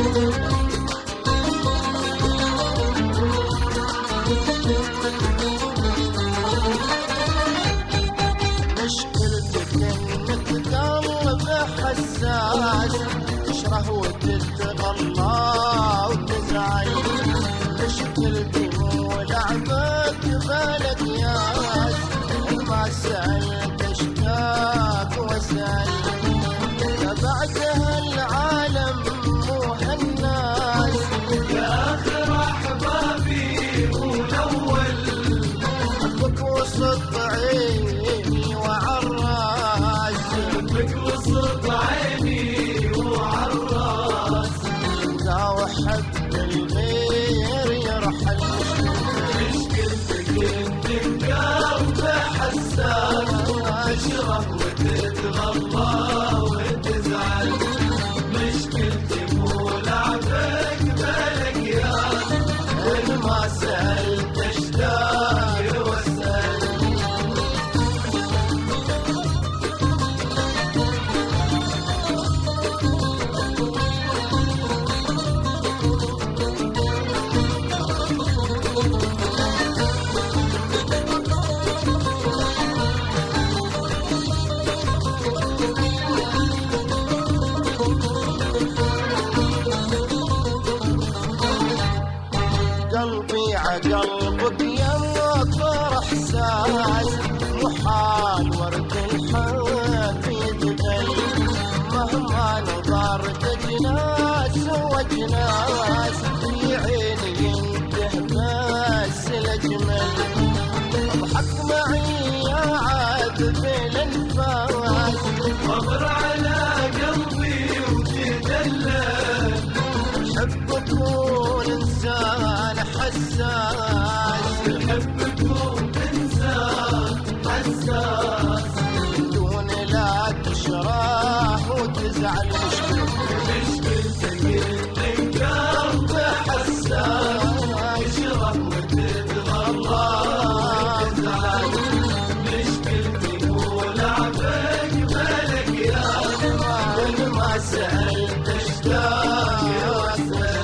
حساس تشره وتتغلى وتزعل، مشكلتي مو لعبك بالك ياس، ما سألت اشتاق واسأل، تبعتها العالم مو هالناس، يا آخر أحبابي والأول، حبك وسط عيني وعالراس، حبك وسط عيني وعالراس، وحب الغير يرحل، مشكلتك انك قلب حساس، تشره وتتغلى وتزعل، مشكلتي مو لعبك بالك ياس، ما سألت اشتاق واسأل، قلبي عقلبك ينطر احساس، محال ورد الحب يتغل، مهما نظرت جناس وجناس، في عيني ينته بس الاجمل، اضحك معي يا عذب الانفاس، صبر على قلبي وتدلل، حبك انسان حساس، حبك انسان حساس، دون لا تشرح وتزعل، مشكلتك انك قلب حساس، تشره وتتغلى وتزعل، مشكلتي مو لعبك بالك ياس، ما سألت اشتاق واسأل،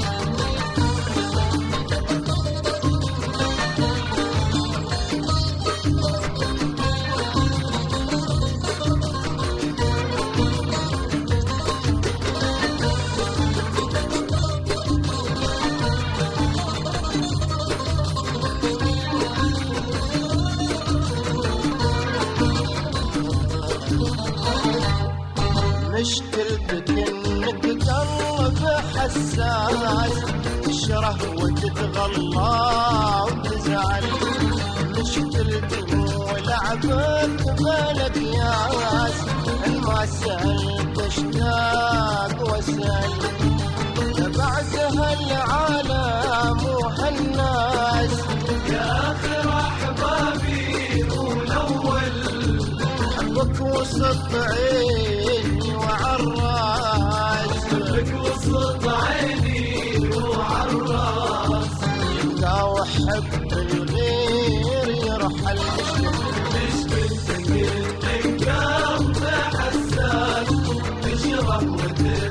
مشكلتك انك قلب حساس، تشره وتتغلى وتزعل، مشكلتي مو لعبك بالك ياس، ما سألت اشتاق واسأل، تبعتها العالم وهالناس، يا آخر أحبابي والأول، حبك وسط عيني وعالراس، حبك وسط عيني وعالراس، وحب الغير يرحل، مشكلتك انك قلب حساس، تشره وتتغلى